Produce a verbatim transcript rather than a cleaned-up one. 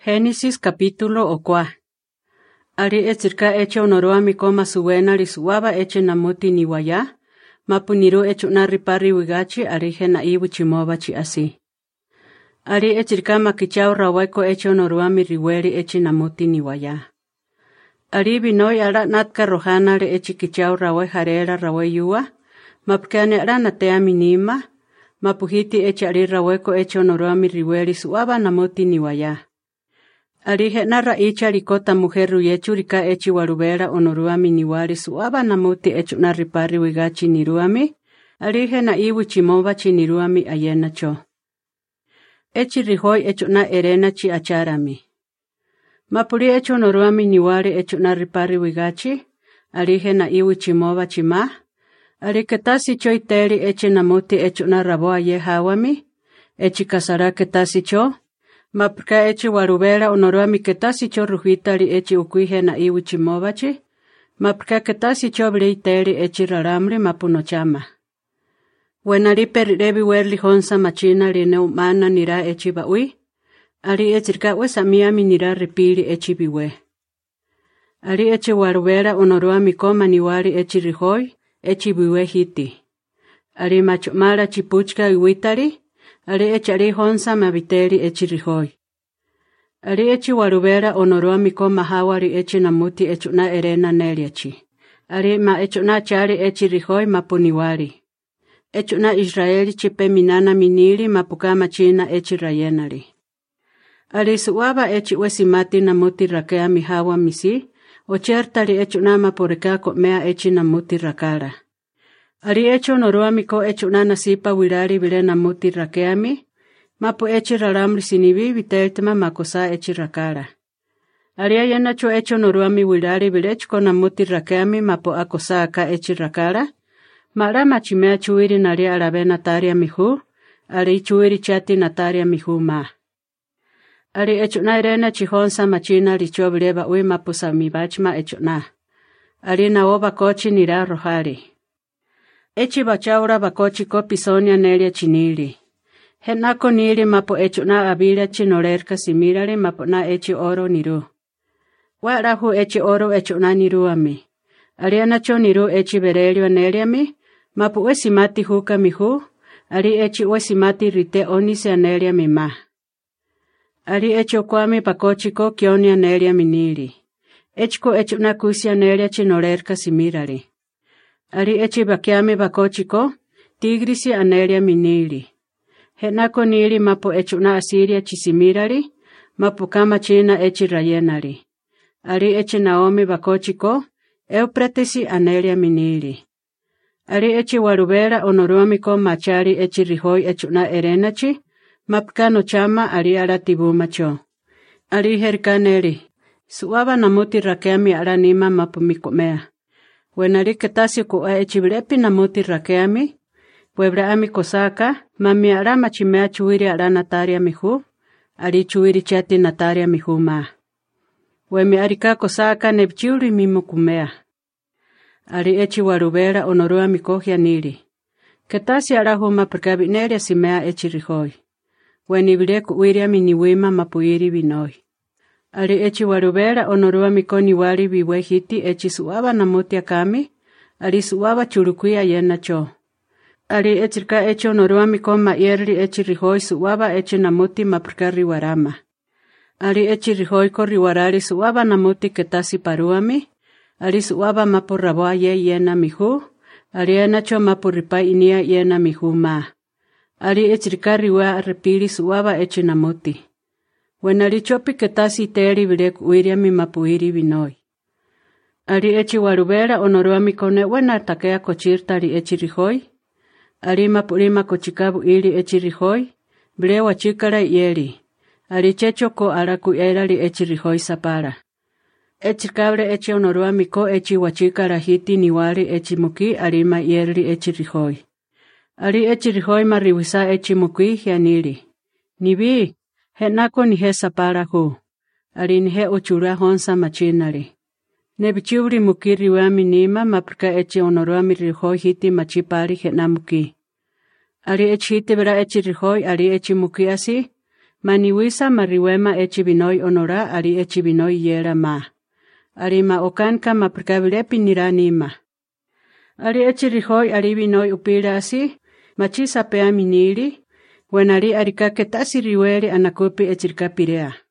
Génesis capítulo okua. Ari etzirka eche onoroa mikoma suwena risuaba eche namuti niwaya, mapuniru echu naripari wigachi ari hena iwi chimoba chi asi. Ari etzirka makichao rawaiko eche onoroa miriweri eche namuti niwaya. Ari binoi ara natka rohana re eche kichao rawai harera rawai yuwa, mapkane ara natea minima, mapuhiti eche ari rawaiko eche onoroa miriweri suaba namuti niwaya. Ari hena raicha rikota mujer ruyechu rika echi warubera onoruami niwari suaba namuti echu naripari wigachi niruami, ari hena iwi chimoba chi niruami ayena cho. Echi rihoi echu na erena chi acharami. Mapuri echu onoruami niwari echu naripari wigachi, ari hena iwi chimoba chima, ari ketasi cho iteri echi namuti echu naraboa ye hawami, echi kasara ketasi cho, mapka echi warubera onoruami ketasi cho ruhitari echi ukuihe na iwi chimobachi, mapka ketasi cho bleiteri echi raramri mapunochama. Wenari perirebi werli honsa machina rine umana nira echi baui, ari echirka wesamiyami nira ripiri echi biwe. Ari echi warubera onoruami koma niwari echi rihoi, echi biwe hiti. Ari machumara chipuchka iwitari, ari echi ari honsa mabiteri echi rihoi. Ari echi warubera onoruami koma hawari echi namuti echu na erena neriachi. Ari ma echu na chari echi rihoi mapuniwari. Echu na Israeli chipe minana miniri mapukama china echi rayenari. Ari suwaba echi wesimati namuti rakea mihawa misi, ochertari echu na mapureka komea echi namuti rakara. Ari echi onoruami ko echu na nasipa wirari vile namuti rakeami, mapu echi raramri sinibi viteltema makosa echi rakara. Ari ayena cho echi onoruami wirari vile chiko namuti rakeami mapu akosa aka echi rakara, mara machimea chuiri nari arabe nataria mihu, ari chuiri chati nataria mihu ma. Ari echu na irena chihonsa machina richo vileba ui mapu samibachma echu na. Ari naoba kochi nira rohari. Echi bachaura bakochi ko pisonia neria chinili. Henako nili mapo echu na abila chinorerka simirale mapo na echi oro niru. Warahu echi oro echu na niruami. Ariana cho niru echi berelio neliami, mapo wesimati huka mihu, ari echi wesimati rite onisi anelia mima. Ari echi okwami bakochi ko kionia nelia minili. Echiko echu na kusia nelia chinorerka simirale. Ari echi bakiame bakochiko, tigrisi anelia minili. Henako nili mapo echu na asiria chisimirali, mapo kama china echi rayenali. Ari echi Naomi bakochiko, eupretesi anelia minili. Ari echi warubera onoruamiko machari echi rihoi echu na erenachi, mapkano chama ari aratibuma cho. Ari herkaneli, suaba namuti rakeami aranima mapo mikomea. Wenari ketasi kuwa echi bilepi namuti rakeami, puebra ami kosaka, mami ara machimea chuiri ara nataria mihu, ari chuiri chati nataria mihu ma. Wemi arika kosaka nebchiuri mimo kumea. Ari echi warubera onorua mikohia nili. Ketasi ara huma perkabineria simea echi rihoi. Weni bileku uiria miniwima mapuiri binoi. Ari echi warubera onorua mikoni wari biwe hiti echi suaba namuti akami, ari suaba churukuya yena cho. Ari echirka echi onorua mikoma yerli echi rihoi suaba echi namuti maprka riwarama. Ari echi rihoi ko riwarari suaba namuti ketasi paruami, ari suaba mapuraboa ye yena mihu, ari ena cho mapuripa inia yena mihu ma. Ari echirka riwa repiri suaba echi namuti. Wenari chopi ketasi teri bileku uiriami mapuiri binoi. Ari echi warubera onorua mikone wena takea kochirtari echi rihoi, ari mapurima kochikabu ili echi rihoi, bile wachikara yeli. Ari checho ko araku erali echi rihoi sapara. Echi kabre echi onorua miko echi wachikara hiti niwari echi muki arima yeli echi rihoi. Ari echi rihoi mariwisa echi muki hianili. Nibi, henako nihe sapara hu. Ari nihe uchura honsa machinali. Nebichuri muki riwami nima maprika echi onorua mi rihoi hiti machipari hena muki. Ari echi hiti bera echi rihoi ari echi muki asi, Maniwisa mariwema echi binoi onora ari echi binoi yera ma. Ari ma okanka ma perkabile piniranima. Ari echi rihoy ari binoi upira asi, machisa pea minili, wenari arikake tasi riweri anakupi echirka pirea.